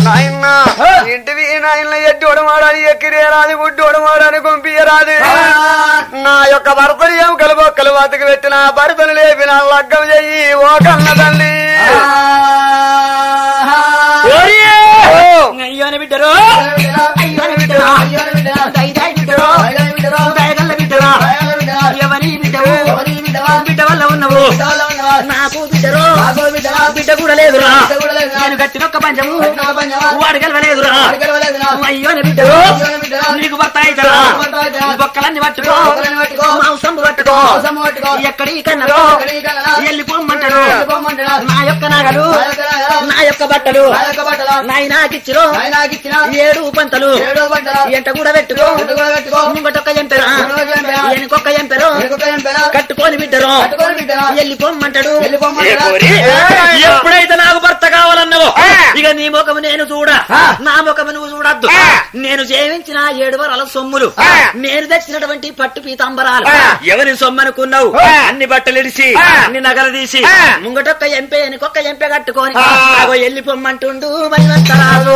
నాయన ఇంటివి నాయన ఎడ్డోడు మాడాలి ఎక్కిరేరాది గుడ్డోడు మాడాలి గుంపియరాది నా యొక్క భర్తలు ఏం కలుబొక్కలు బతికి పెట్టిన భర్తలు లేపిన లగ్గం చెయ్యి ఓ కన్న తల్లి అయ్యోని బిడ్డరు అయ్యోని బిడ్డరు ఎవరి బిడ్డవు బిడ్డ వల్ల ఉన్నవు నాకు బిడ్డరు బిడ్డ కూడా లేదురా నేను గట్టినొక్క పంచము వాడు గెలవలేదురా అయ్యోని బిడ్డరు నీకు భర్త అవుతారా బొక్కలన్నీ పట్టుకో మాంసం పట్టుకో ఎక్కడి కన్నరో వెళ్ళిపోమ్మంటారు నా యొక్క నగలు నా యొక్క బట్టలు నాయనాకిచ్చిరో 7 పంతలు ఎంట కూడా పెట్టుకో ముంగటొక్క ఎంపెరా ఎనుకొక్క ఎంపెరో కట్టుకొని బిడ్డరు వెళ్ళిపోమ్మంటాడు ఎప్పుడైతే నాకు భర్త కావాలన్నావో ఇక నీ ముఖము నేను చూడ నా ముఖము నువ్వు చూడద్దు నేను సేవించిన 7 వరాల సొమ్ములు నేను తెచ్చినటువంటి పట్టు పీతాంబరాలు ఎవరి సొమ్మనుకున్నావు అన్ని బట్టలు ఇడిసి అన్ని నగలు తీసి ముంగటొక్క ఎంపే ఎనుకొక్క ఎంపే కట్టుకొని వెళ్ళిపోమ్మంటుండు మరివంతరాజు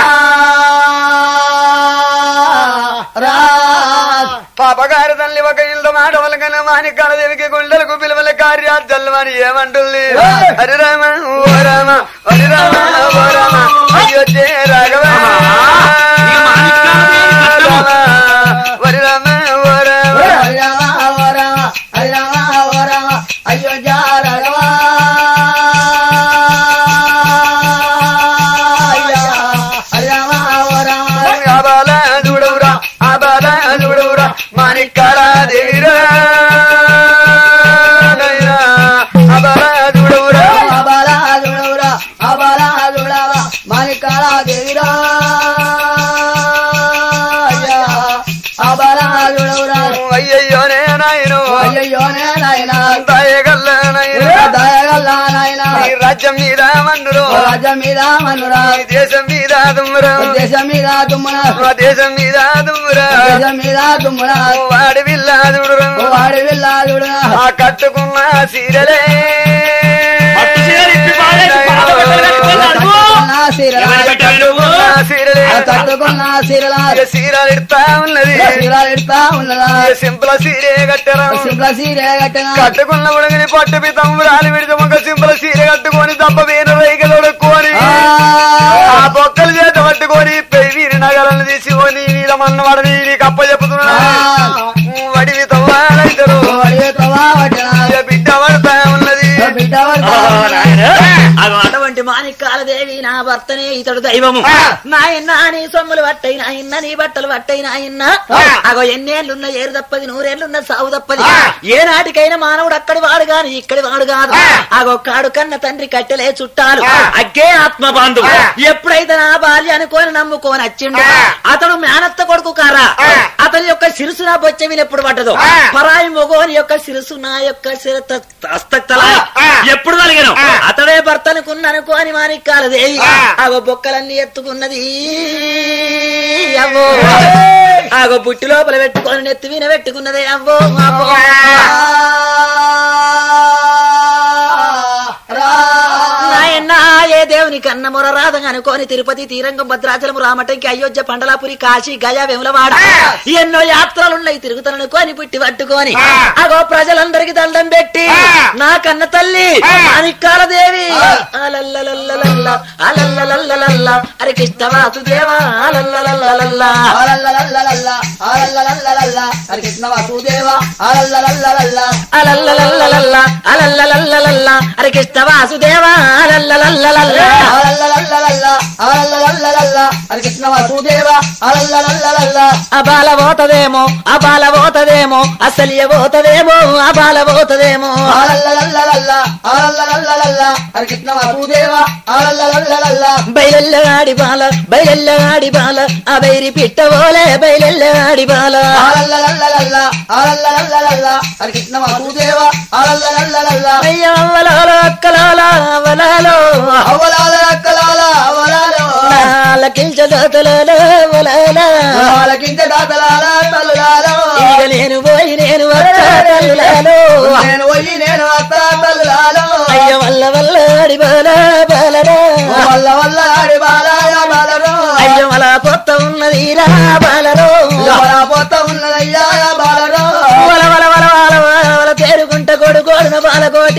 పాపగారి తల్లి ఒక ఇల్లు మాట వలకన మాణిక్యాల దేవికి గుండెలకు పిలువల కార్యార్థులు అని ఏమంటుంది హరి రామ ఓ రామ హరి రామ ఓ రామ అయోధ్య రాఘవ హరి రామ ఓ రామ హరి రామ ఓ రామ హరి రామ ఓ రామ అయోధ్య రాఘవ మాణిక్యాల దేవిరా మాణిక్యాల దేవిరా అయ్యయ్యోనే నాయను దయగల్ల నాయన రాజ్యం మీద మన్నురు దేశం మీద దుమ్మురా దేశం మీద దుమ్మురా వాడి విల్లాదుడు ఆ కట్టుకున్న సీరలే సీరాలు ఇడతా ఉన్నది సింపుల్ సీరే కట్టరా కట్టుకున్న ఉడగని పట్టు పితంబురాలు విడితే ఒక సింపుల్ సీరే కట్టుకొని తప్ప వేను రైకలు ఉడుక్కొని ఆ బొక్కలు చేత పట్టుకొని పెరిగి నగరాలను తీసుకొని వీళ్ళ మన్నవాడు నీకు అప్ప చెప్పుతున్నా వడివి తవ్వాలైతారు బిడ్డ పడతా ఉన్నది అటువంటి మాణిక్యాల దేవి నా భర్తనే ఇతడు దైవము నాయన్న నీ సొమ్ములు పట్టయి నాయన్న నీ బట్టలు పట్టయి నాయన్న అగో ఎన్నేళ్లున్న ఏరు తప్పది 100 ఏళ్లున్న సాగు తప్పది ఏనాటికైనా మానవుడు అక్కడి వాడు గాని ఇక్కడి వాడు కాదు అగో కాడు కన్న తండ్రి కట్టెలే చుట్టాలు అగ్గే ఆత్మ బాంధువు ఎప్పుడైతే నా బాల్య అనుకోని నమ్ముకోని వచ్చిండు అతడు మేనత్త కొడుకు కారా అతని యొక్క శిరసు నా బొచ్చమిని ఎప్పుడు పట్టదు పరాయి మొగోని యొక్క శిరసు నా యొక్క ఎప్పుడు కలిగాను అతడే భర్త అనుకున్నానుకోని మాణిక్యాల దేవి ఆగో బొక్కలన్నీ ఎత్తుకున్నది అవ్వో ఆగో బుట్టి లోపల పెట్టుకొని నెత్తి మీద పెట్టుకున్నదే అవ్వో అవ్వో నాయన్న ఏ దేవుని కన్న మొర రాధగా అనుకోని తిరుపతి తీరంగం భద్రాచలం రామటంకి అయోధ్య పండలాపురి కాశీ గయా వేములవాడ ఎన్నో యాత్రలున్నాయి తిరుగుతాననుకోని పుట్టి పట్టుకొని అగో ప్రజలందరికి దండం పెట్టి నా కన్న తల్లి మాణిక్యాల దేవి అలల్లలల్లలల్ల అలల్లలల్లలల్ల అరే కృష్ణ వాసుదేవా అలల్లలల్లలల్ల అలల్లలల్లలల్ల అలల్లలల్లలల్ల అరే కృష్ణ వాసుదేవా అలల్లలల్లలల్ల అలల్లలల్లలల్ల అలల్లలల్లలల్ల అరే కృష్ణ వాసుదేవా అలల్లలల్లలల్ల అలల్లలల్లలల్ల అలల్లలల్లలల్ల అరే కృష్ణ వాసుదేవా అలల్లలల్లలల్ల అబాల పోతదేమో అబాల పోతదేమో అసలియ పోతదేమో అబాల పోతదేమో అలల్లలల్లలల్ల అలల్లలల్లలల్ల అరే కృష్ణ వాసుదేవా అలల్లలల్లలల్ల బయలెల్లగాడి బాల బయలెల్లగాడి బాల ఆ బైరి పిట్టవోలే బయలెల్లగాడి బాల అలల్లలల్లలల్ల అలల్లలల్లలల్ల అరే కృష్ణ వాసుదేవా అలల్లలల్లలల్ల అయ్యో అవలాల అక్కలాల అవలాలో అవలాల అక్కలాల అవలాలో నాలకించ దాతలాల అవలాల నాలకించ దాతలాల తల్లులాలో ఇక నేను పోయి నేను వస్తా తల్లులాలో నేను పోయి నేను వస్తా తల్లులాలో అయ్య వల్ల వల్ల ఆడి బాల బాలరా వల్ల వల్ల ఆడి బాల బాల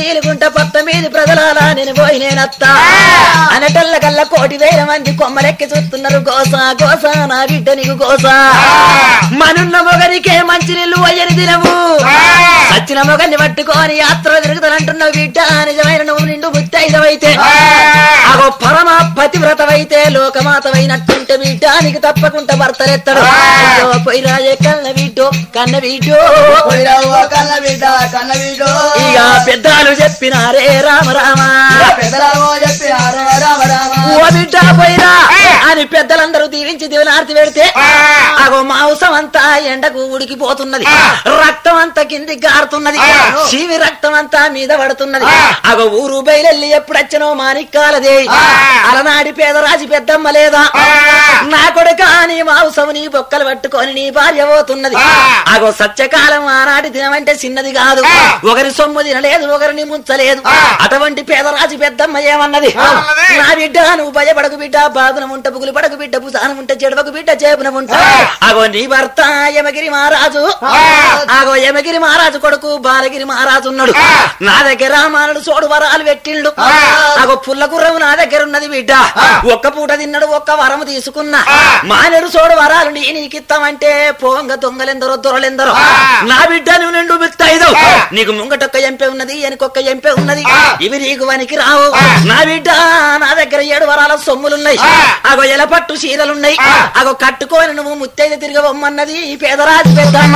నీలుగుంట పట్ట మీది ప్రజలాలా నేను పోయి నేనత్తా అనటల్ల కల్లా 1,000 మంది కొమ్మలెక్కి చూస్తున్నారు గోసా గోసా నా బిడ్డ నీకు గోసా మనున్న మొగనికే మంచి నీళ్లు పోయని దినము సచ్చిన మొగన్ని పట్టుకొని యాత్ర తిరుగుతానంటున్నావు బిడ్డ నిజమైన నువ్వు నిండు ముత్తైదవైతే అగో పరమ పతివ్రతవైతే లోకమాతవైనట్టుంటే బిడ్డ నీకు తప్పకుండా భర్తలెత్తడు పోయిరాజే కన్న బిడ్డో కన్న బిడ్డో కన్న బిడ్డ కన్న బిడ్డ ఇక పెద్దలు చెప్పినారే రామ రామ చెప్పినారే రామ రామ ఓ బిడ్డ పోయిరా అని పెద్దలందరూ దీవించి దివనార్తి పెడితే అగో మాంసం అంతా ఎండకు ఉడికిపోతున్నది రక్తం అంతా కింది గారుతున్నది శివి రక్తం అంతా మీద పడుతున్నది అగో ఊరు బయలెల్లి ఎప్పుడొచ్చనో మాణిక్కాలదే అలనాడి పేదరాజు పెద్దమ్మ లేదా నా కొడుక నీ మాంసం నీ బొక్కలు పట్టుకొని నీ భార్య పోతున్నది అగో సత్యకాలం ఆనాటి దినమంటే చిన్నది కాదు ఒకరి సొమ్ము తినలేదు ఒకరిని ముంచలేదు అటువంటి పేదరాజు పెద్దమ్మ ఏమన్నది నా బిడ్డ నువ్వు భయపడకు బిడ్డ బాధన ఉంట బుగులు పడకు బిడ్డ భుజానం ఉంటే చెడవకు బిడ్డ చేపున ఉంట అగో నీ భర్త యమగిరి మహారాజు అగో యమగిరి మహారాజు కొడుకు బాలగిరి మహారాజు ఉన్నాడు నా దగ్గర మానడు సోడు వరాలు పెట్టిండు అగో పుల్ల గుర్రము నా దగ్గర ఉన్నది బిడ్డ ఒక్క పూట తిన్నాడు ఒక్క వరము తీసుకున్నా మానడు సోడు వరాలు నీకిస్తామంటే పోంగ దొంగలెందరో దొరలెందరో నా బిడ్డ నువ్వు నిండు మిత్తైదు నీకు ముంగటొక్క ఎంపే ఉన్నది వెనకొక్క ఎంపే ఉన్నది ఇవి నీకు వనికి రావు నా బిడ్డ నా దగ్గర 7 వరాల సొమ్ములున్నాయి అగో ఎలపట్టు చీరలున్నాయి అగో కట్టుకొని నువ్వు ముత్తైదు తిరగవమ్మన్నది ఈ పేదరాజు పెద్దమ్మ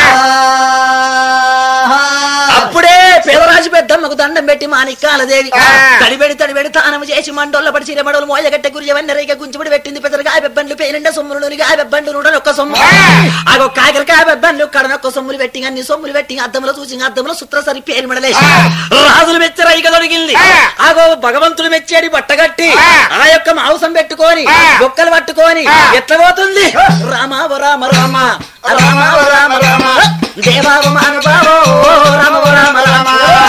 అప్పుడే పేదరాజు పెద్దమ్మకు దండం పెట్టి మాణిక్కాలదేవి తడిబెడి తానము చేసి మండోళ్ళ పడి చీరమడోలు మోయగట్టె గురియవన్నీ రేగ గుంచుబడి పెట్టింది పెద్దగా బెబ్బండ్లు పేనిండ సొమ్ములు బెబ్బండ్లు నూడనొక్క సొమ్ము అగో కాకరకాయ బెబ్బండ్లు కడనొక్క సొమ్ములు పెట్టి అన్ని సొమ్ములు పెట్టి అద్దంలో చూసి అద్దంలో సుత్ర సరి పేరు మెడలేసి రాజులు మెచ్చరా ఇక దొరికింది అగో భగవంతుడు మెచ్చేది బట్టగట్టి ఆ యొక్క మాంసం పెట్టుకొని బొక్కలు పట్టుకొని ఎట్లా పోతుంది రామ రామ రామ రామ రామ రామ దేవావ మానవావో రామ రామ రామ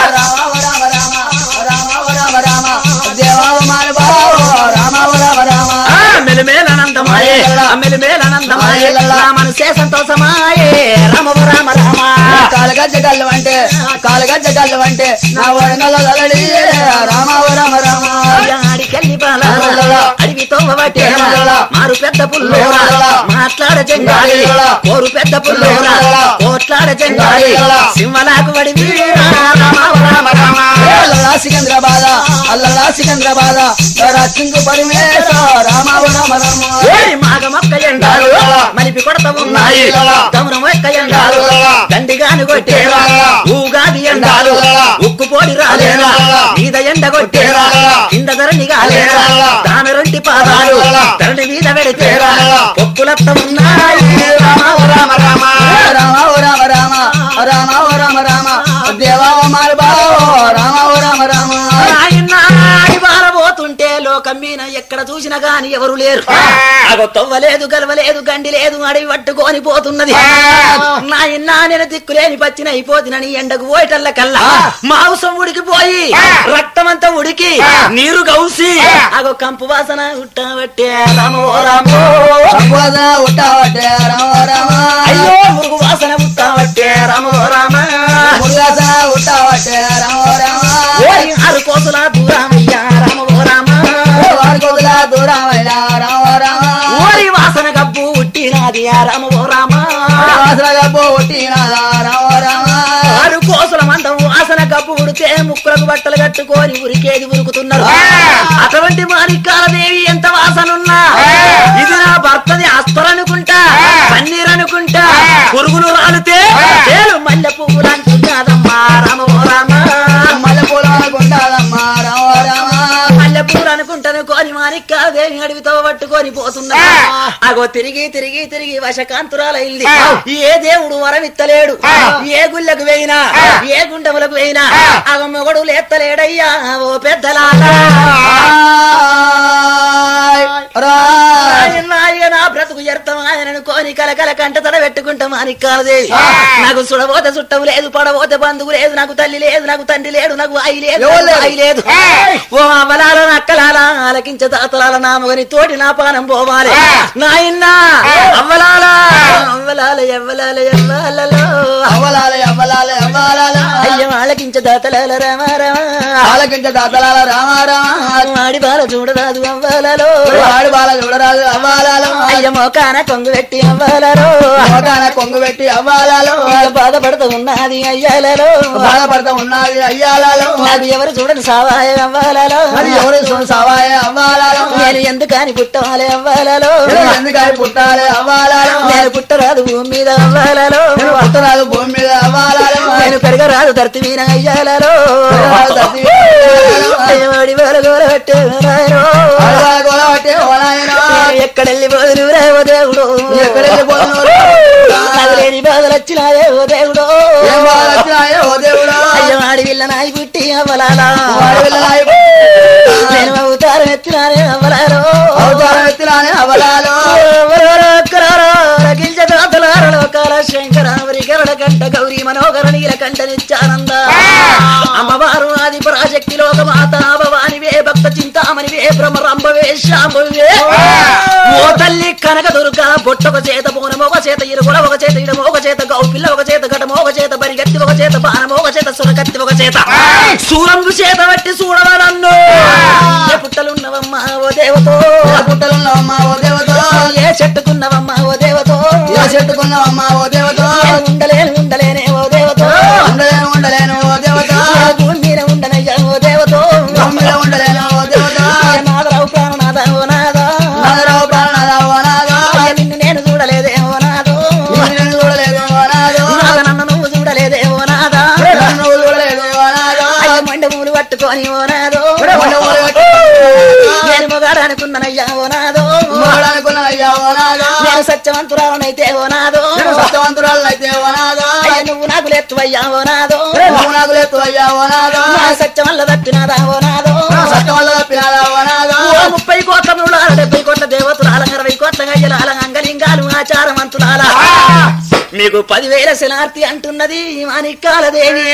మెలిమేలనందమాయే మెలిమేలనందమాయే రామనుసే సంతోషమాయే రామ రామ రామ కాలగజ్జగల్లు అంటే నా వరణల రామ రామ రామ అడికెళ్ళి బాల అడివితో మారు పెద్ద పుల్లోరా మాట్లాడ చెంగాలి కోరు పెద్ద పుల్లోరా కోట్లాడ చెంగాలి సింహలాకు వడి రామ రామ రామ సికంద్రాబాద అల్లలా సికంద్రాబాద సింగు పరిమేశ రామ రామ రామ మాగ మొక్క ఎండాలు మలిపి కొడత ఉన్నాయి గమనం ఎక్క ఎండాలు దండిగాని కొట్టేరా ఊగాది ఎండాలు ఉక్కు పోడి రాలేరా మీద ఎండ కొట్టేరా కింద ధరణి కాలేరా దాని 2 పాదాలు ధరణి మీద పెడితేరా పొక్కులత్త ఉన్నాయి రామ రామ రామ రామ రామ రామ రామ రామ రామ దేవావ మారబావో రామ రామ రామ పోతుంటే లోకం మీద ఎక్కడ చూసినా గాని ఎవరు లేరు అగో తవ్వలేదు గలవలేదు గండి లేదు అడవి పట్టుకొని పోతున్నది నాయన్నా నేను దిక్కులేని పచ్చిన అయిపోతునని ఎండకు పోయేటల్ల కల్లా మాంసం ఉడికిపోయి రక్తమంతా ఉడికి నీరు గౌసి అగో కంపు వాసన ఉట్టబట్టే రామో రామో ఉట్టబట్టే రామ రామ అయ్యో మురుగు వాసన ఉట్టబట్టే రామో రామ మురుగాసన ఉట్టబట్టే రామ రామ ఆరు కోసుల దూరమయ్యా రామో రామ దూరమయ్యా రామ రామ ఓరి వాసన గబ్బు ఉట్టినాది రామో రామ వాసన గబ్బు ఉట్టినాదా రామ రామ ఆరు కోసుల మందం వాసన గబ్బు ఉడితే ముక్కులకు బట్టలు కట్టుకొని ఉరికేది ఉరుకుతున్నారు అటువంటి మాణిక్కాలదేవి ఎంత వాసనున్నా ఇది నా భర్తది అస్తరనుకుంటా పన్నీరనుకుంటా పురుగులు రాలితే మల్లె పువ్వులు అంటున్నాదమ్మా రామో రామ మల్లె పూలు అనుకుంటాదమ్మా రామ రామ మల్లె పూలు అనుకుంటాను కోని మాణిక్కాలదేవి అడవితో పట్టుకొని పోతున్నా అగో తిరిగి తిరిగి తిరిగి వశకాంతురాలైంది ఏ దేవుడు వరమిత్తలేడు ఏ గుళ్ళకు వేయినా ఏ గుండములకు వేయినా అగో మొగడు లేత్తలేడయ్యా ఓ పెద్దలాగా నా బ్రతుకు ఎర్తమాయనను అనుకోని కలకల కంట తడ పెట్టుకుంటా మాణిక్యాలదేవి నాకు సుడబోతే చుట్టవు లేదు పడబోతే బంధువు లేదు నాకు తల్లి లేదు నాకు తండ్రి లేడు నాకు ఆయి లేదు ఆయి లేదు ఓ అమలాల నక్కలాల ఆలకించ తాతలాల నామగని తోటి నా పానం పోవాలి నాయన్న అవ్వలాల అవ్వలాల ఎవ్వలాల ఎవ్వాలలో అవ్వలాల అవ్వలాల అవ్వాలాల అయ్య ఆలకించ తాతలాల రామారామ ఆలకించ దాతలాల రామారామ ఆడి బాల చూడరాదు అవ్వాలలో ఆడి బాల చూడరాదు అవ్వాలాలో అయ్య మోకాన కొంగు పెట్టి అవ్వాలలో మోకాన కొంగు పెట్టి అవ్వాలాలో బాధపడుతూ ఉన్నది అయ్యాలలో బాధపడతా ఉన్నది అయ్యాలలో నాకు ఎవరు చూడని సావాయ అవ్వాలలో అది ఎవరు సావాయ అవ్వాలాలో నేను ఎందుకని పుట్టాలి అవ్వాలలో ఎందుకని పుట్టాలి అవ్వాలాలో నేను పుట్టరాదు భూమి మీద అవ్వాలలో పుట్టరాదు భూమి మీద అవ్వాలాలో నేను పెరగరాదు ధర్తి మీద అయ్యాలలో అయ్యవాడి వాళ్ళ గోల పెట్టే ఎక్కడెళ్ళి పోదును రేవో దేవుడు లేని బాధలు వచ్చినాయే ఓ దేవుడు అయ్యవాడి వీళ్ళ నాయి పుట్టి అవ్వలాలా నేను అవతారం ఎత్తినానే అవ్వలాలో లోకాల శంకరావరి గరుడ కంట గౌరీ మనోహర నీల కంట నిత్యానంద అమ్మవారు ఆది పరాశక్తి లోకమాత భవానివే భక్త చింతామణివే భ్రమరంభవే శాంభవే ఓ తల్లి కనక దుర్గా బొట్టొక చేత బోనం ఒక చేత ఇరుగుల ఒక చేత ఇడమ ఒక చేత గౌపిల్ల ఒక చేత ఘటమ ఒక చేత బరిగత్తి ఒక చేత బాణం ఒక చేత సురకత్తి ఒక చేత సూరంగు చేత బట్టి చూడవా నన్ను ఏ పుట్టలున్నవమ్మా ఓ దేవతో పుట్టలున్నవమ్మా ఓ దేవతో ఏ చెట్టుకున్నవమ్మా ఓ దేవతో ఏ చెట్టుకున్నవమ్మా ఓ దేవతో ఉండలేనే ఓ దేవతో ఉండలేను ఓ దేవతో భూమి మీద ఉండనయ్యా ఓ దేవతో ఉండలేను ఓ దేవతో నాదరావు ప్రాణనాథ ఓ నాదా నాదరావు ప్రాణనాథ ఓ నాదా నిన్ను నేను చూడలేదే ఓ నాదో నేను చూడలేదు ఓ నాదో నన్ను నువ్వు చూడలేదే ఓ నాదా నువ్వు చూడలేదు ఓ నాదో మండమూలు పట్టుకొని ఓ నాదో నేను మొగాడు అనుకున్నానయ్యా ఓ నాదో అనుకున్నాయ్యా ఓ నాదో నేను సత్యవంతురాలనైతే ఓ నాదో సత్యవంతురాలనైతే ఓ నాదో నువ్వు నాకు లేత్తువయ్యా ఓ నాదో నువ్వు నాకు లేదు అయ్యా ఓ నాదో సత్యం వల్ల తప్పినాదా ఓ నాదో సత్యం వల్ల తప్పినాదా ఓ నాదో 30 కోట్ల మృళాల 70 కోట్ల దేవతలాల 60 కోట్ల గయ్యలాల అంగలింగాలు ఆచారవంతులాల మీకు 10,000 శనార్థి అంటున్నది మాణిక్యాలదేవి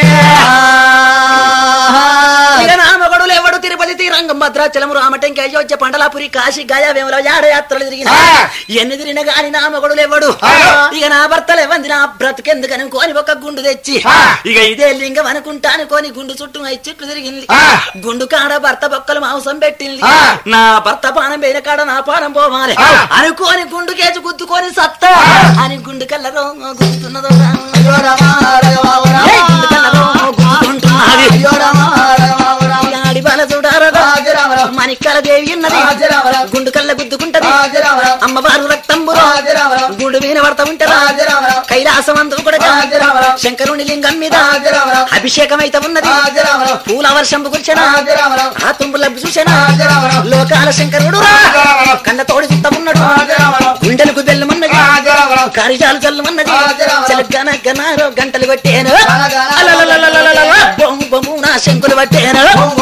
ఇక నామగడులు ఎవడు తిరుపతి తీరంగం భద్రాచలం రామటంకి అయోధ్య పండలాపురి కాశీ గయా వేముల యాత్రలు తిరిగిన ఎన్ని తిరిగిన గాని నామగడులు ఎవడు ఇక నా భర్తలు ఎవంది నా బ్రతుకెందుకని కోని ఒక గుండు తెచ్చి ఇక ఇదే లింగం అనుకుంటా అనుకోని గుండు చుట్టూ 5 చుట్లు తిరిగింది గుండు కాడ భర్త బొక్కలు మాంసం పెట్టింది నా భర్త పానం పోయిన కాడ నా పానం పోవాలి అనుకోని గుండు కేజు గుద్దుకొని సత్తా అని గుండు కళ్ళలో గుర్తున్నదో ఆడి బాల చూడారదా మాణిక్యాలదేవి ఉన్నది గుండు కళ్ళ గుద్దుకుంటది అమ్మవారు రక్తంబు గుండు మీద పడతా ఉంటదా కైలాసమందు కూడా శంకరుని లింగం మీద అభిషేకం అయితే ఉన్నది పూల వర్షం కూర్చొని ఆ తుంబుల చూసిన లోకాల శంకరుడు కళ్ళ తోడి చుట్టమున్నాడు గుండెలకు బెల్లమన్నది కారిజాలు చల్లమన్నది గనారో గంటలు కొట్టేను బొమ్ము బొమ్ము నా శంకులు పట్టేను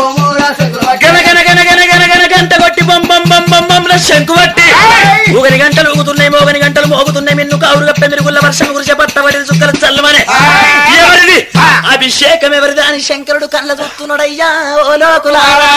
గంట కొట్టి శంకు పట్టి 1 గంటలు ఊగుతున్నాయి 1 గంటలు మోగుతున్నాయి మిన్ను కావురు గప్ప మెరుగుల వర్షం గురిసే పట్టబడి చుక్కలు చల్లమనే ఎవరిది అభిషేకం ఎవరిది అని శంకరుడు కళ్ళ చూస్తున్నాడయ్యా ఓ లోకులారా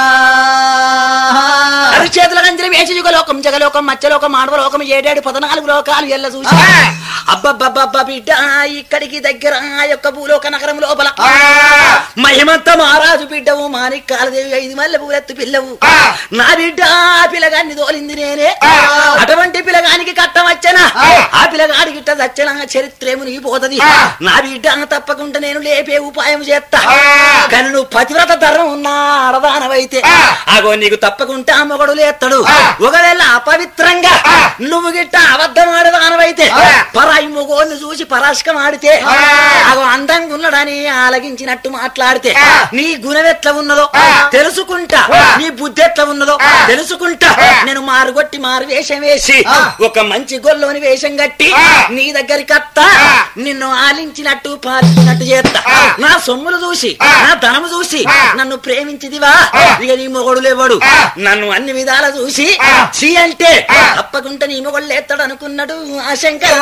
చేతుల గంజలు వేసి యుగలోకం జగలోకం మత్స్యలోకం మానవలోకం 7 14 లోకాలు ఎల్ల చూసి అబ్బబ్బబ్బ బిడ్డ ఇక్కడికి దగ్గర ఆ యొక్క భూలోక నగరం లోపల మహిమంత మహారాజు బిడ్డవు మాణిక్యాలదేవి 5 మల్లె పూలెత్తు పిల్లవు నా బిడ్డ ఆ పిల్లగాన్ని తోలింది నేనే అటువంటి పిల్లగానికి కట్టం వచ్చనా ఆ పిల్లగాడికి ఇట్ట చచ్చనా చరిత్రేము నీ పోతది నా బిడ్డ తప్పకుండా నేను లేపే ఉపాయం చేస్తా కానీ నువ్వు పతివ్రత ధర్మం ఉన్నా ఆడదానవైతే అగో నీకు తప్పకుండా మొగడు లేస్తాడు ఒకవేళ అపవిత్రంగా నువ్వు గిట్ట అబద్ధం ఆడదానవైతే పరాయి మొగోని చూసి పరాశకం ఆడితే అగో అందంగా ఉన్నాడని ఆలగించినట్టు మాట్లాడితే నీ గుణం ఎట్లా ఉన్నదో తెలుసుకుంటా నీ బుద్ధి ఎట్లా ఉన్నదో తెలుసుకుంటా నేను మారుగొట్టి మారు వేషం వేసి ఒక మంచి గొల్లోని వేషం కట్టి నీ దగ్గరికి అత్తా నిన్ను ఆలించినట్టు పాలించినట్టు చేస్తా నా సొమ్ములు చూసి నా ధనము చూసి నన్ను ప్రేమించిదివా ఇక నీ మొగడు లేవాడు నన్ను అన్ని విధాల చూసి చీ అంటే తప్పకుండా నీ మొగళ్ళు ఎత్తాడు అనుకున్నాడు ఆ శంకరుడు.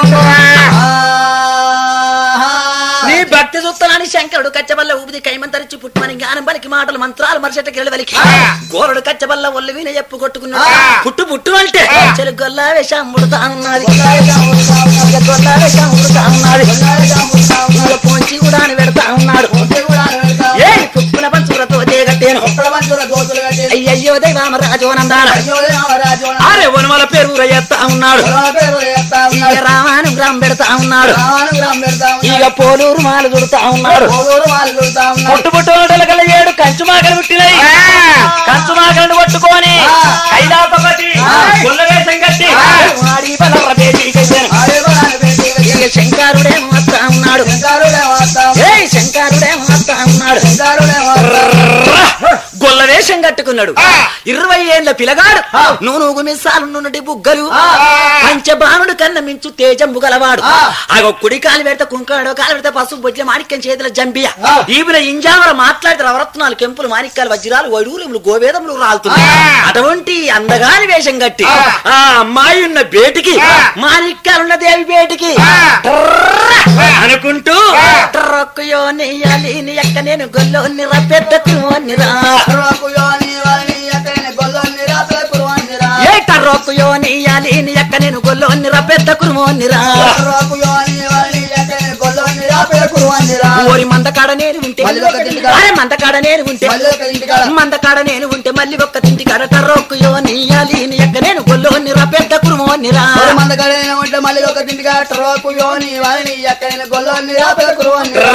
నీ భక్తి చూస్తానని శంకరుడు కచ్చబల్ల ఊపిది కైమంతరిచి పుట్టుమని జ్ఞానం పలికి మాటలు మంత్రాలు మరిచెట్ట కిరడు వలికి గోరుడు కచ్చబల్ల ఒళ్ళు వీణ చెప్పు కొట్టుకున్నాడు. పుట్టు పుట్టు అంటే చెలు గొల్ల వేషం ముడుతా ఉన్నది, గొల్ల వేషం ముడుతా ఉన్నది, పోంచి కూడా పెడతా ఉన్నాడు. ఏ పుప్పుల పంచులతో దేగట్టేను అయ్యయ్యో దైవామరాజోనందాన అరే వనమల పేరు ఎత్తా ఉన్నాడు. రామానుగ్రహం పెడతా ఉన్నాడు. ఇక పోలూరు మాలు చుడతా ఉన్నాడు. పుట్టు పుట్టుల కల 7 కంచు మాకలు పుట్టినాయి. కంచు మాకలను పట్టుకొని కైలాసపతి గుల్లవేషం కట్టి శంకరుడేమో వస్తా ఉన్నాడు. శంకరుడేమో వస్తా ఉన్నాడు. గొల్ల వేషం కట్టుకున్నాడు. 20 ఏళ్ల పిలగాడు. నూనూగు మిస్సాలు నున్నటి బుగ్గలు పంచబాణుడు కన్న మించు తేజంబు గలవాడు. ఆగో కుడి కాలు పెడితే కుంకాడో కాలు పెడితే పసుపు బొజ్జ మాణిక్యం చేతుల జంబియ ఈవిన ఇంజామర మాట్లాడితే రవరత్నాలు కెంపులు మాణిక్యాలు వజ్రాలు వడుగులు గోవేదములు రాలుతున్నాయి. అటువంటి అందగాని వేషం కట్టి ఆ అమ్మాయి ఉన్న బేటికి మాణిక్యాలున్న దేవి బేటికి అనుకుంటూ ట్రక్కుయో నెయ్యాలి నీ ఎక్క నేను గొల్లో నిరా పెద్ద కురువన్నిరా ఏ టర్రోకుయో నెయ్యాలి నీ ఎక్క నేను గొల్లో నిరా పెద్ద కురువన్నిరా ఓరి మందకాడ నేను ఉంటే మందకాడ నేను ఉంటే మందకాడ నేను ఉంటే మళ్ళీ ఒక్క తింటి కాడ టర్రోకుయో నెయ్యాలి నీ ఎక్క నేను గొల్లో నిరా పెద్ద కురువన్నిరా మందకాడ ఉంటే మళ్ళీ ఒక తింటి కాడ టర్రోకుయో నెయ్యాలి ఎక్క నేను గొల్లో నిరా పెద్ద కురువన్నిరా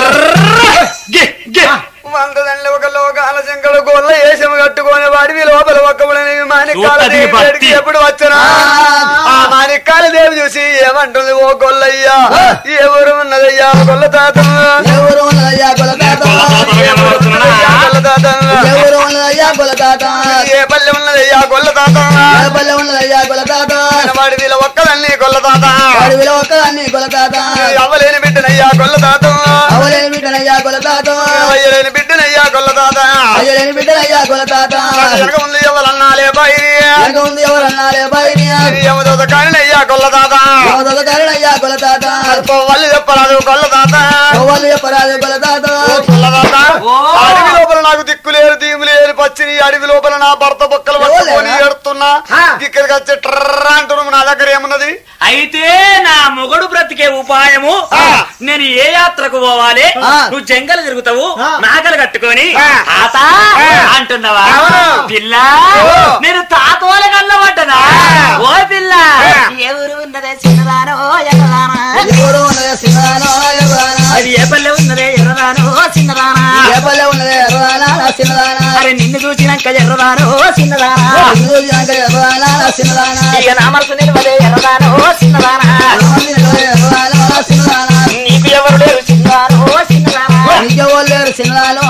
వందదండ్ల ఒక లోకాల శంకరు గోళ్ళ ఏషం కట్టుకునే వాడివి లోపల ఒక్కబడని మాణిక్యాల దేవి ఎప్పుడు వచ్చనా ఆ మాణిక్యాల దేవి చూసి ఏమంటుంది ఓ గొల్లయ్యా ఎవరు ఉన్నదయ్యా గొల్ల తాత ఎవరు ఉన్నదయ్యా గొల్ల తాత గొల్ల తాత ఎవరు ఉన్నదయ్యా గొల్ల తాత ఏ పల్లె ఉన్నదయ్యా గొల్ల తాత ఏ పల్లె ఉన్నదయ్యా గొల్ల తాత వాడివిలో ఒక్కదాన్ని గొల్ల తాత వాడివిలో ఒక్కదాన్ని గొల్ల తాత అవ్వలేని బిడ్డనయ్యా గొల్ల తాత అవ్వలేని బిడ్డనయ్యా గొల్ల తాత అయ్యలేని బిడ్డనయ్యా గొల్ల తాత అయ్యలేని బిడ్డనయ్యా గొల్ల తాత వెనక ఉంది ఎవరన్నాలే బైరి వెనక ఉంది ఎవరన్నాలే బైరి ఎవదోత కానినయ్యా గొల్ల తాత ఎవదోత కానినయ్యా గొల్ల తాత వాళ్ళు చెప్పరాదు గొల్ల తాత వాళ్ళు చెప్పరాదు గొల్ల తాత గొల్ల తాత అడవి లోపల నాకు దిక్కులేరు దీములేరు పచ్చిని అడవి లోపల నా భర్త బొక్కలు పట్టుకొని ఏడుతున్నా ఇక్కడికి వచ్చి ట్రర్ అంటున్నాము నా దగ్గర ఏమున్నది అయితే నా మొగడు బ్రతికే ఉపాయము నేను ఏ యాత్రకు పోవాలి నువ్వు జంగలు తిరుగుతావు నాగలు కట్టుకొని తాత అంటున్నావా పిల్ల నేను తాతోల కన్నబడ్డదా ఓ పిల్ల ఎవరు ఉన్నదే చిన్నదానో ఎర్రదానా ఎవరు ఉన్నదే చిన్నదానో ఎర్రదానా అది ఏ పల్లె ఉన్నదే ఎర్రదానో చిన్నదానా ఏ పల్లె ఉన్నదే ఎర్రదానా చిన్నదానా అరే నిన్ను చూసినాక ఎర్రదానో చిన్నదానా నిన్ను చూసినాక ఎర్రదానా చిన్నదానా ఇక నా మనసు నిలవదే ఎర్రదానో చిన్నదానా చిన్నదానా నీకు ఎవరు లేరు చిన్నదానో చిన్నదానా నీకెవరు లేరు చిన్నదానో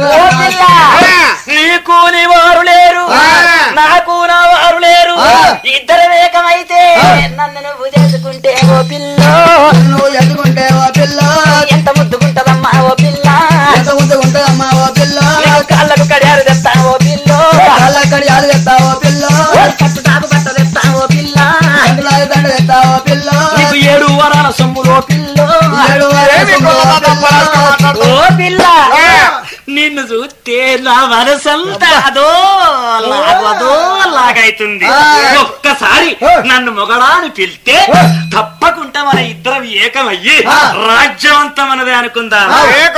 నీకు నీ వారు లేరు నాకు నా వారు లేరు ఇద్దరు ఏకమైతే నన్ను నువ్వు చేసుకుంటే ఓ పిల్ల నువ్వు ఎదుకుంటే ఓ పిల్ల ఎంత ముద్దుకుంటదమ్మా ఓ పిల్ల ఎంత ముద్దుకుంటదమ్మా ఓ పిల్ల కాళ్ళకు కడియాలు తెస్తా ఓ పిల్ల కాళ్ళకు కడియాలు తెస్తా ఓ పిల్ల కట్టు టాపు బట్ట తెస్తా ఓ పిల్ల దండ తెస్తా ఓ పిల్ల నీకు 7 వరాల సొమ్ములో పిల్ల 7 వరాల ఓ పిల్ల నిన్ను చూస్తే నా మనసంతా అదో లాగైతుంది. ఒక్కసారి నన్ను మొగడాని పిలిస్తే తప్పకుండా మన ఇద్దరం ఏకమయ్యి రాజ్యవంతం అన్నది అనుకుందాం.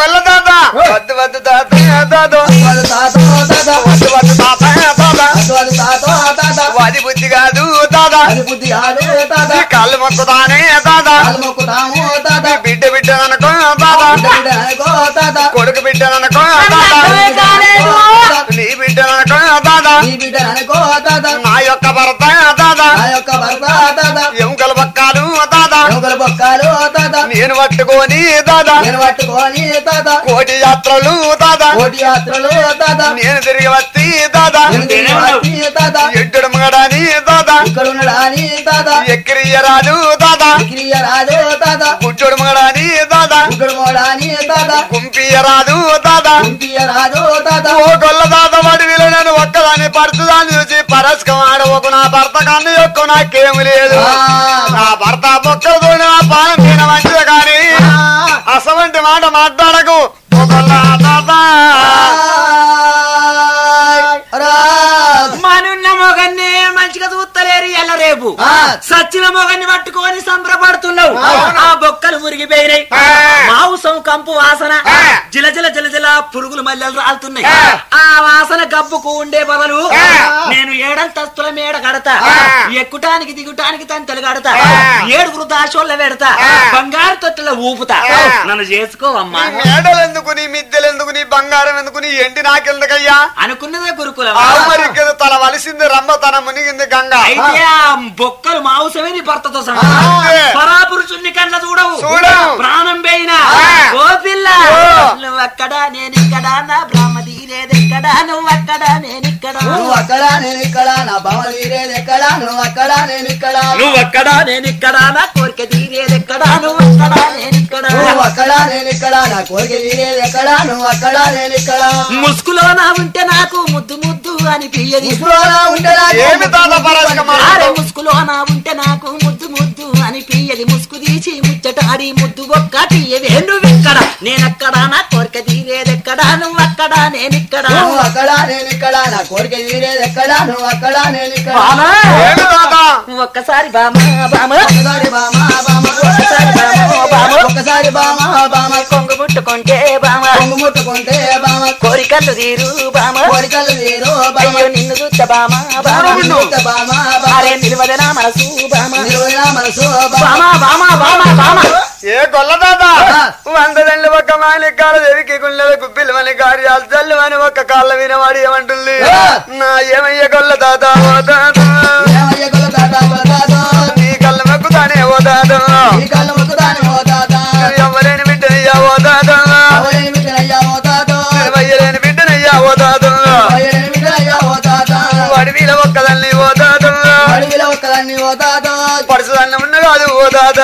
వాది బుద్ధి కాదు కాళ్ళు మొక్కుతానే బిడ్డ బిడ్డననుకో కొడుకు బిడ్డననుకో నీ బిడ్డననుకో నా యొక్క భర్త ఎముకల బొక్కాలు నేను పట్టుకొని కోటి యాత్రలు నేను తిరిగి వచ్చి ఎడ్డు మగడాని ఎక్కిరియరాదు దాదా కిరియరాదు తాత గుడ్డోడు మగడాని దాదా గుడుమోడాని తాత గుంపియరాదు దాదా కిరియరాదు తాత ఓ గొల్ల దాద వాడి వీళ్ళు నేను ఒక్కదాన్ని పడుతుందాన్ని చూసి పరస్కం ఆడవకు నా భర్త కన్ను యొక్క నాకేమి లేదు నా భర్త పొక్కలతో నా పానం తిన మంచిది కానీ అసవంటి మాట మాట్లాడకు ఓ గొల్ల దాద మనున్న మొగన్ని మంచిగా చూస్తలేరు ఎల్ల రేపు సచ్చిన మొగన్ని పట్టుకొని సంబరపడుతున్నావు ఆ బొక్కలు మురిగిపోయినాయి మాంసం కంపు వాసన జిలజిల జిలజిల పురుగులు మల్లెలు రాలుతున్నాయి ఆ వాసన గబ్బుకు ఉండే బదులు నేను ఏడంతస్తుల మేడ కడతా ఎక్కుటానికి దిగుటానికి తంతలు కడతా 7 దాశోళ్ళ పెడతా బంగారు తొట్టెల ఊపుతా నన్ను చేసుకోవమ్మా మేడలు ఎందుకు నీ మిద్దెలు ఎందుకు నీ బంగారం ఎందుకు నీ ఎండి నాకెందుకయ్యా అనుకున్నదే గురుకులం తల వలిసింది రమ్మ తన మునిగింది గంగ అయితే ఆ బొక్కలు మాంసమే నీ భర్తతో పరాపురుషుణ్ణి కండ్ల చూడవు ప్రాణం పోయినా ఓ పిల్ల నువ్వక్కడా నేనిక్కడా నా బ్రహ్మ తీరేదెక్కడా నువ్వక్కడా నేనిక్కడా నువ్వక్కడా నేనిక్కడా నా బామ తీరేదెక్కడా నువ్వక్కడా నేనిక్కడా నువ్వక్కడా నేనిక్కడా నా కోరిక తీరేదెక్కడా నువ్వక్కడా నేనిక్కడా నువ్వక్కడా నేనిక్కడా నా కోరిక తీరేదెక్కడా నువ్వక్కడా నేనిక్కడా ముసుగులో నా ఉంటే నాకు ముద్దు ముద్దు అనిపియ్యది ముసుగులో నా ఉంటే నాకు ముద్దు ముద్దు అనిపియ్యది ముసుగు తీసి ముచ్చటాడి ముద్దు ఒక్కటి నువ్వెక్కడ నేనెక్కడా నా కోరిక తీరేదెక్కడా నువ్వక్కడా నేనిక్కడా నువ్వక్కడా నేనిక్కడా నా కోరిక తీరేదెక్కడా నువ్వక్కడా నేనిక్కడా ఒక్కసారి బామా బామా ఒక్కసారి బామా బామా ఒక్కసారి బామా బామా ఒక్కసారి బామా బామా కొంగు ముట్టుకుంటే బామా కొంగు ముట్టుకుంటే బామా కోరికలు తీరు బామా కోరికలు తీరు అయ్యో నిన్ను చూస్తే బామా బామా బామా అరే నిలవదనా మనసు బామా మనసు బామా బామా బామా బామా ఏ గొల్ల దాదా 100 దండ్లు ఒక్క మాలికాల దేవికి గుళ్ళకు పిల్లమని కార్యాలు చల్లు అని ఒక్క కాళ్ళ వినవాడి ఏమంటుంది నా ఏమయ్య గొల్ల దాదా ఓ దాదా నీ కళ్ళ మొక్కుతానే ఓ దాదా ఎవరైన బిడ్డనయ్యా ఓ దాదా వయ్యలేని బిడ్డనయ్యా ఓ దాదా అడవిలో ఒక్కదాన్ని ఓ దాదా పరుసదాన్ని ఉన్న కాదు ఓ దాదా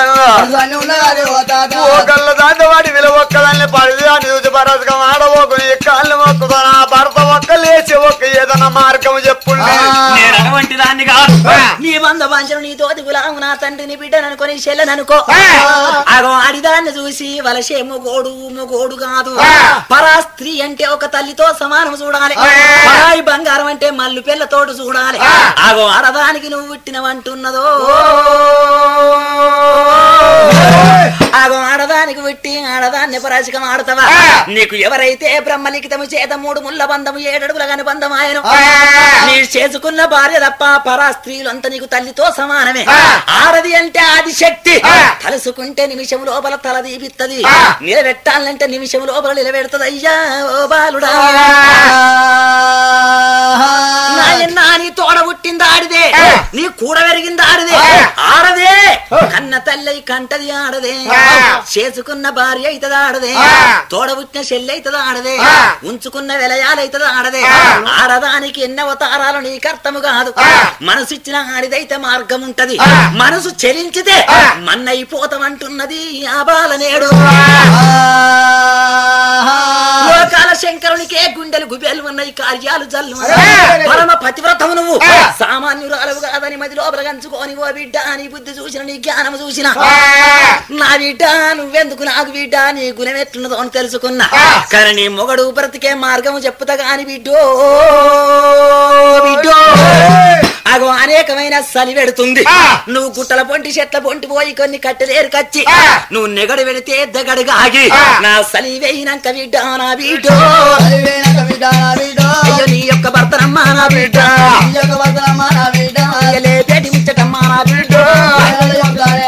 ఓ కళ్ళ దాదా వాడి విలువ ఒక్కదాన్ని పరిసరాన్ని చూసి పరసకం ఆడబోకుని కాళ్ళు మొక్కుతాను భర్త ఒక్క లేచి ఒక్క ఏదన్నా మార్గం చెప్పుండి నేను అటువంటి దాన్ని కాదు నీ బంధ వాంఛను నీ తోటి గులాము నా తండ్రిని బిడ్డననుకొని చెల్లెననుకో అగో ఆడిదాన్ని చూసి వలసే మొగోడు కాదు పరా స్త్రీ అంటే ఒక తల్లితో సమానం చూడాలి పరాయి బంగారం అంటే మల్లు పిల్లతోటి చూడాలి అగో ఆడదానికి నువ్వు పుట్టినవంటున్నదో అగో ఆడదానికి పుట్టి ఆడదాన్ని పరాశకం ఆడతావా నీకు ఎవరైతే బ్రహ్మలిఖితము చేత 3 ముళ్ళ బంధము 7 అడుగుల కాని బంధం ఆయన నీ చేసుకున్న భార్య తప్ప పరా స్త్రీలు అంతా నీకు తల్లితో సమానమే ఆడది అంటే ఆది శక్తి తలుసుకుంటే నిమిషం లోపల తల దీపిత్తది నిలబెట్టాలంటే నిమిషం లోపల నిలబెడుతుంది అయ్యా ఓ బాలుడా నీ తోడ పుట్టింది ఆడిదే నీ కూడ పెరిగింది ఆడిదే ఆడదే కన్న తల్లి కంటది ఆడదే చేసుకున్న భార్య అయితది ఆడదే తోడ పుట్టిన చెల్లి అయితది ఆడదే ఉంచుకున్న వెలయాలైతది ఆడదే ఆడదానికి ఎన్ని అవతారాలు నీకు అర్థము కాదు మనసిచ్చిన ఆడిదైతే మార్గం ఉంటది మనసు చెలించితే మన్నైపోతామంటున్నది ఆ బాలనేడు లోకాల శంకరునికే గుండెలు గుబేలు ఉన్నాయి కార్యాలు జల్లు పరమ పతివ్రతము నువ్వు సామాన్యురాలు కాదని మది లోపల గంచుకొని ఓ బిడ్డ నీ బుద్ధి చూసిన నీ జ్ఞానము చూసిన నా బిడ్డ నువ్వెందుకు నాకు బిడ్డ నీ గుణం ఎట్లున్నదో అని తెలుసుకున్నా కానీ నీ మొగడు బ్రతికే మార్గము చెప్పుతా గాని బిడ్డో బిడ్డో అగో అనేకమైన సలి పెడుతుంది నువ్వు గుట్టల పొంటి చెట్ల పొంటి పోయి కొన్ని కట్టెలేరు కచ్చి నువ్వు నెగడు పెడితే దగడుగా ఆగి నా సలి వేయినాక బిడ్డ నా బిడ్డో అయ్యో నీ యొక్క భర్తనమ్మా నా బిడ్డ లేపేటి ముచ్చటమ్మా నా బిడ్డో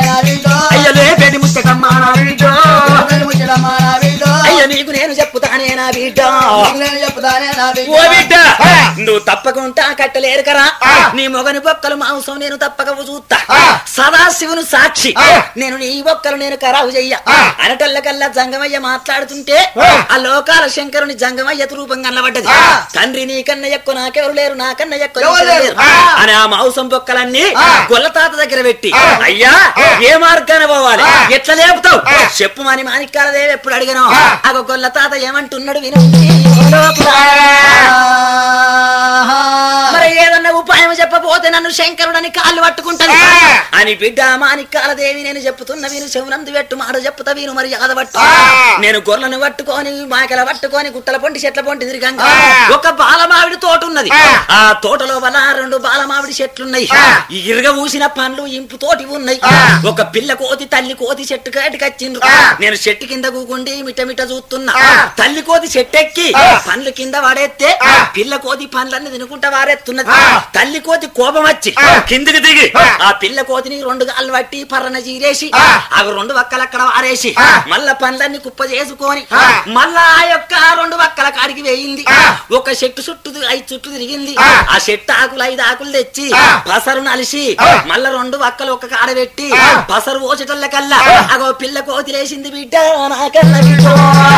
అయ్యో లేపేటి ముచ్చటమ్మా నా బిడ్డో అయ్యో నీకు నేను చెప్పుతానే నా బిడ్డ నేను చెప్తానే నా ఓ బిడ్డ నువ్వు తప్పకుండా కట్టలేరు కరా నీ మొగని బొక్కలు మాంసం నేను తప్పక చూస్తా సదాశివును సాక్షి నేను నీ బొక్కలు నేను ఖరాబు చెయ్య అనటల్లకల్లా జంగమయ్య మాట్లాడుతుంటే ఆ లోకాల శంకరుని జంగమయ్య రూపం కనబడ్డది తండ్రి నీకన్నా ఎక్కువ నాకెవరు లేరు నాకన్నా ఎక్కువ లేరు అని ఆ మాంసం బొక్కలన్నీ గొల్లతాత దగ్గర పెట్టి అయ్యా ఏ మార్గాన పోవాలి ఎట్లా లేపుతావు చెప్పు మని మాణిక్యాలదేవి ఎప్పుడు అడిగాను ఆ గొల్లతాత ఏమంటున్నాడు వినండి మరి ఏదన్నా ఉపాయం చెప్పబోతే నన్ను శంకరుడని కాళ్ళు పట్టుకుంటాను అని బిడ్డ మాణిక్యాలదేవి నేను చెప్తున్న వీను చెవునందు పెట్టు మాట చెప్పుతా వీను మరి యాదవట్టు నేను గొర్రెలను పట్టుకొని మాకల పట్టుకొని గుట్టల పొంటి చెట్ల పొంటి తిరిగంగా ఒక బాలమావిడి తోట ఉన్నది ఆ తోటలో వల్ల 2 బాలమావిడి చెట్లున్నాయి ఇరుగ ఊసిన పండ్లు ఇంపు తోటి ఉన్నాయి ఒక పిల్ల కోతి తల్లి కోతి చెట్టు కాటికి వచ్చిండ్రు నేను చెట్టు కింద కూకుండి మిట చూస్తున్నా తల్లి కోతి చెట్టెక్కి పండ్లు కింద వాడేస్తే పిల్ల కోతి పండ్లన్నీ తినుకుంటా వారేస్తున్నది తల్లి కోతి కోపం వచ్చి కిందికి దిగి ఆ పిల్ల కోతిని 2 గాళ్ళు పట్టి పర్రన చీరేసి అవి 2 వక్కలు అక్కడ వారేసి మళ్ళా పండ్లన్నీ కుప్ప చేసుకొని మళ్ళా ఆ యొక్క 2 వక్కల కాడికి వేయింది ఒక చెట్టు చుట్టూ 5 చుట్టూ తిరిగింది ఆ చెట్టు ఆకులు 5 ఆకులు తెచ్చి పసరు నలిసి మళ్ళా 2 వక్కలు ఒక కాడ పెట్టి పసరు పోసేటల్ల కల్లా అగో పిల్ల కోతి లేసింది బిడ్డ నాకన్నా బిడ్డ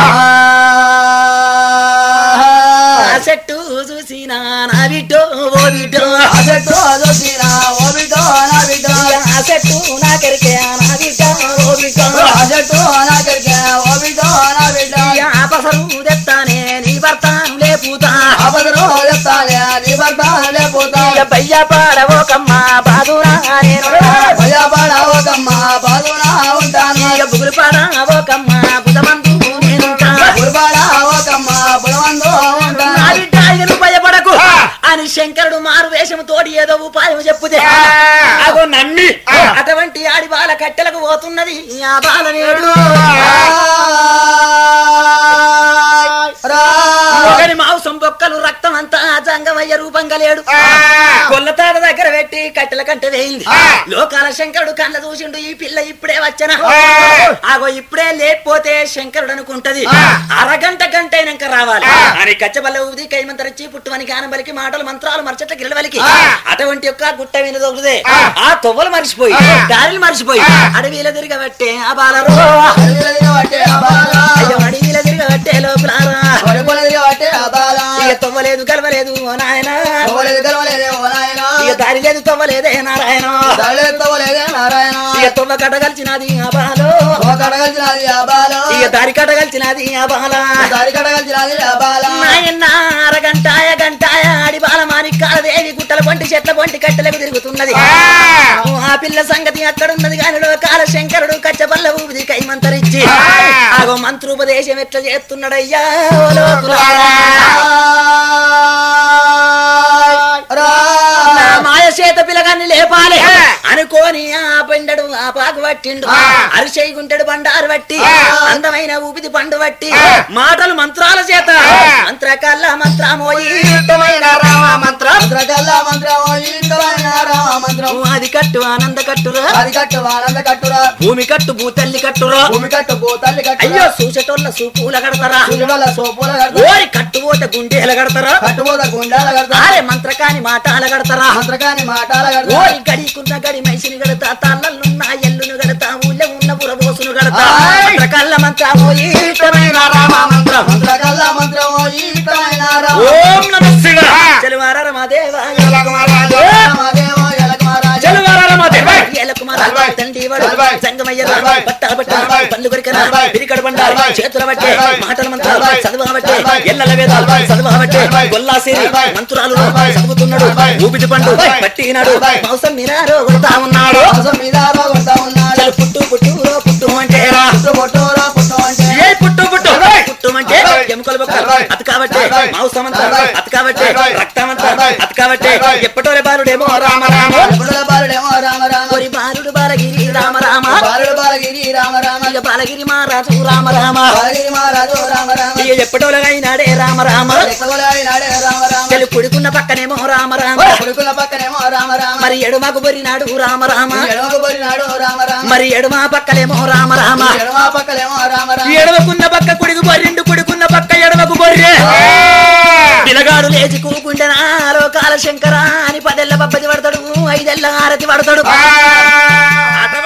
ఆ చెట్టు చూసినా నా బిడ్డో ఓ బిడ్డో ఆ చెట్టు చూసినా ఓ బిడ్డో నా బిడ్డో ఆ చెట్టు నాకెరికే నా బిడ్డ ఓ బిడ్డో ఆ చెట్టు నాకెరికే ఓ బిడ్డో నా బిడ్డో ఆ పసరు తెస్తానే నీ భర్తను లేపుతా ఆ పసరు తెస్తానే నీ భర్తను లేపుతా బయ్య పాడవోకమ్మ బాదురా నేను బయ్య పాడవోకమ్మ బాదురా ఉంటాను బుగులు పాడవోకమ్మ బుధమందు నేనుంటా బుగులు పాడవోకమ్మ బుధమందు ఉంటాను భయపడకు అని శంకరుడు మారు వేషము తోడి ఏదో ఉపాయం చెప్పుదే అగో నమ్మి అటువంటి ఆడి బాల కట్టెలకు పోతున్నది ఆ బాల నేడు ఒకరి మాంసం బొక్కలు రక్తం అంతా జంగమయ్య రూపంగా లేడు కొల్లతాడ దగ్గర పెట్టి కట్టెల కంట వేయింది లోకాల శంకరుడు కళ్ళ చూసిండు ఈ పిల్ల ఇప్పుడే వచ్చనా ఆగో ఇప్పుడే లేకపోతే శంకరుడు అనుకుంటది అరగంట గంట అయినాక రావాలి అని కచ్చబల్ల ఊది కైమంతరచి పుట్టుమని గానబలికి మాటలు మంత్రాలు మరచట్ల గిరవలికి అటువంటి యొక్క గుట్ట మీద దొరుకుదే ఆ తొవ్వలు మరిచిపోయి దారిలు మరిచిపోయి అడవిలో తిరగబట్టే ఆ బాలరు అడవిలో తిరగబట్టే లోపలారా తొవ్వలేదు గెలవలేదు ఓ నాయన ఇక దారి లేదు తొవ్వలేదే నారాయణ ఇక తొవ్వ కట్టగలిచినది ఆ బాలో ఇక దారి కట్టగలిచినది ఆ బాల నాయన అరగంటాయ గంటాయ ఆడి బాల మాణిక్యాలదేవి గుట్టల పొంటి చెట్ల పొంటి కట్టెలకు తిరుగుతున్నది ఆ పిల్ల సంగతి అక్కడున్నది కాని లోకాల శంకరుడు కచ్చబల్ల ఊపిది కైమంతరిచ్చి ఆగో మంత్రోపదేశం ఎట్లా చేస్తున్నాడయ్యా మాయ చేత పిల్లగాన్ని లేపాలి అనుకోని ఆ పెండడు ఆ పాకు పట్టిండు అరిచేయగుంటాడు బండారు పట్టి అందమైన ఊపిది పండు పట్టి మాటలు మంత్రాల చేత మంత్రకల్ల మంత్రమోయి అది కట్టు ఆనంద కట్టురా భూమి కట్టు భూతల్లి కట్టురా అయ్యో సూచటోళ్ళ సూపుల కడతారా ఓరి కట్టుబోత గుండెల కడతారా అరే మంత్రకాని మాటాల కడతారా ఓరి గడికున్న గడి మనిషిని గడతా తల్లలున్న ఎల్లును గడతా ఊళ్ళో ఉన్న పురబోసును గడతా మంత్రకల్ల మంత్రమోయి ఓం నమః శివాయ చెలువార రమాదేవ చేతుల బట్టే మాటల మంత్రాలు చదువబట్టే ఎల్లల వేదాలు చదువబట్టే గొల్లాసిరి మంత్రాలు చదువుతున్నాడు ఊపిది పండు పట్టినాడు మౌసం మీరారో కొడతా ఉన్నాడు పుట్టు పుట్టు పుట్టు అంటే పుట్టుమంటే ఎముకల బొక్కలు అది కాబట్టే మాంసమంతా అది కాబట్టే రక్తమంతా అది కాబట్టే ఎప్పటోరే బాలుడేమో రామ రామ బాలుడు బాలగిరి రామ రామ బాలగిరి మహారాజు రామ రామ ఎప్పటోలైనాడే రామ రామ పుడుకున్న పక్కనేమో రామ రామ మరి ఎడుమకు బొరినాడు రామ రామ మరి ఎడుమా పక్కలేమో రామ రామ ఎడవకున్న పక్క కుడికి బొరిండు కుడుకున్న పక్క ఎడవకు శంకర అని 10 ఏళ్ల బబ్బది పడతాడు 5 ఏళ్ల ఆరతి పడతాడు అట